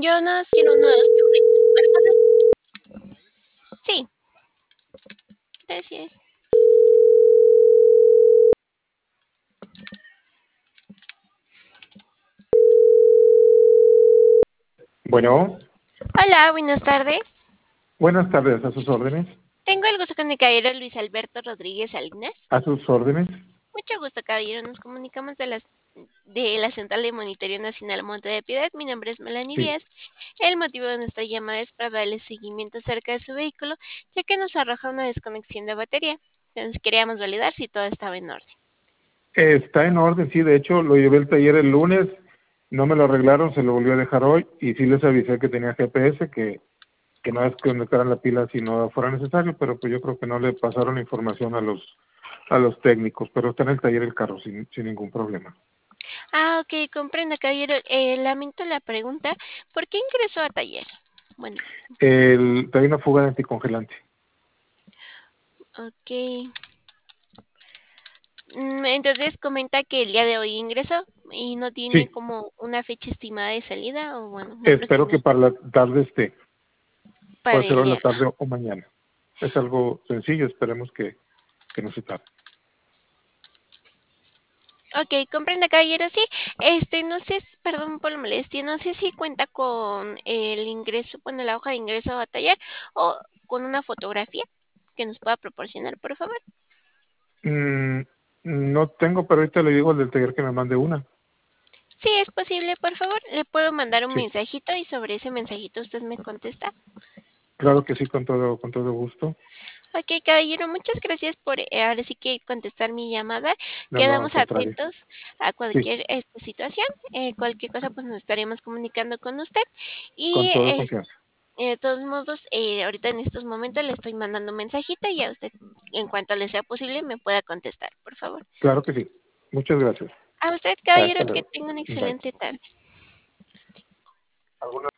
Yo nada más quiero unos churritos. ¿Personas? Sí, gracias. Bueno, Hola, buenas tardes. buenas tardes, a sus órdenes, Tengo el gusto con el caballero Luis Alberto Rodríguez Salinas. a sus órdenes. Mucho gusto, caballero. Nos comunicamos de la Central de Monitoreo Nacional Monte de Piedad. Mi nombre es Melanie Sí, Díaz. El motivo de nuestra llamada es para darle seguimiento acerca de su vehículo, ya que nos arroja una desconexión de batería. Entonces queríamos validar si todo estaba en orden. está en orden, sí, de hecho lo llevé al taller el lunes, no me lo arreglaron, se lo volvió a dejar hoy y sí les avisé que tenía GPS, que no es que conectaran la pila si no fuera necesario, pero pues yo creo que no le pasaron la información a los técnicos, pero está en el taller el carro sin ningún problema. Ah, ok, comprendo, caballero. Lamento la pregunta. ¿Por qué ingresó a taller? Bueno, Trae una fuga de anticongelante. ok. Entonces comenta que el día de hoy ingresó y no tiene Sí, como una fecha estimada de salida o bueno, un espero que aproximado para la tarde esté, para puede ser el hoy la día. tarde o mañana. Es algo sencillo, esperemos que no se tarde. Ok, comprende, caballero, sí. No sé, perdón por la molestia, no sé si cuenta con el ingreso, bueno, la hoja de ingreso a taller o con una fotografía que nos pueda proporcionar, por favor. Mm, no tengo, pero ahorita le digo al del taller que me mande una. Sí, es posible, por favor. Le puedo mandar un Sí, mensajito y sobre ese mensajito usted me contesta. claro que sí, con todo gusto. Ok, caballero, muchas gracias por ahora sí que contestar mi llamada. No, no, al Quedamos contrario. atentos a Sí, cualquier situación. Cualquier cosa, pues nos estaremos comunicando con usted. con Y toda confianza. de todos modos, ahorita en estos momentos le estoy mandando un mensajito y a usted, en cuanto le sea posible, me pueda contestar, por favor. Claro que sí. Muchas gracias. A usted, caballero, Hasta que luego. tenga una Bye. excelente tarde. ¿Alguna